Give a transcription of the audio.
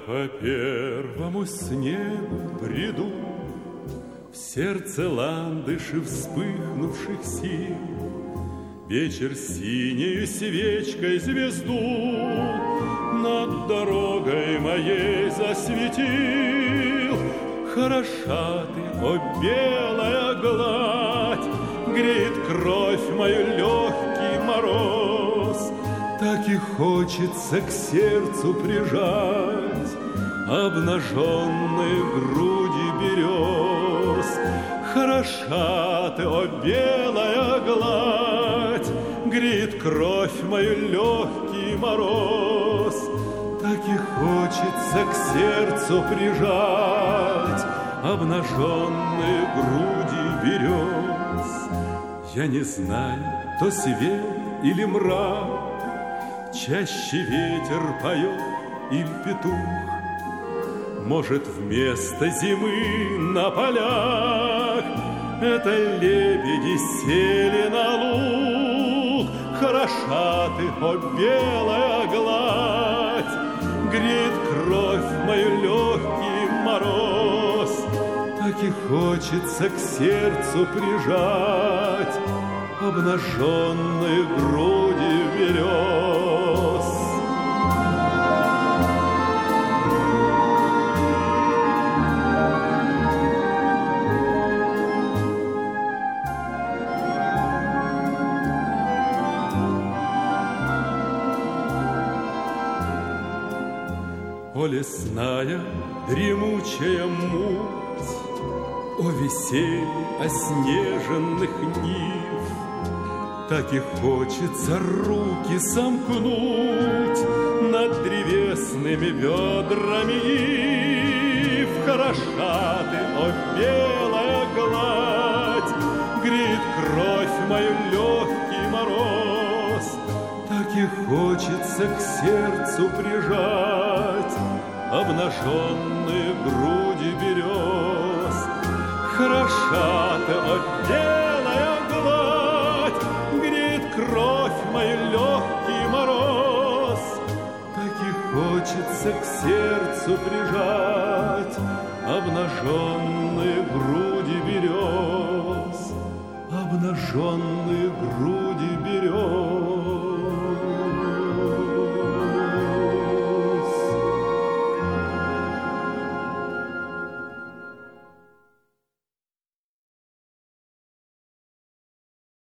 по первому снегу бреду, в сердце ландыши вспыхнувших сил. Вечер синею свечкой звезду над дорогой моей засветил. Хороша ты, о белая гладь, греет кровь мою легкий мороз. Так и хочется к сердцу прижать обнаженные груди берез. Хороша ты, о белая гладь, греет кровь мою легкий мороз. Так и хочется к сердцу прижать обнаженные груди берез. Я не знаю, то свет или мрак, чаще ветер поет или петух. Может, вместо зимы на полях это лебеди сели на луг. Хороша ты, о белая гладь, греет кровь мою легкий мороз. Так и хочется к сердцу прижать обнаженные груди берез. О лесная дремучая муть, о веселье оснеженных нив, так и хочется руки сомкнуть над древесными бедрами ив. Хороша ты, о белая гладь, греет кровь мою легкий мороз. Так и хочется к сердцу прижать обнаженные груди берез. Хороша ты, о белая гладь, греет кровь мою легкий мороз. Так и хочется к сердцу прижать обнаженные груди берез. Обнаженные груди берез.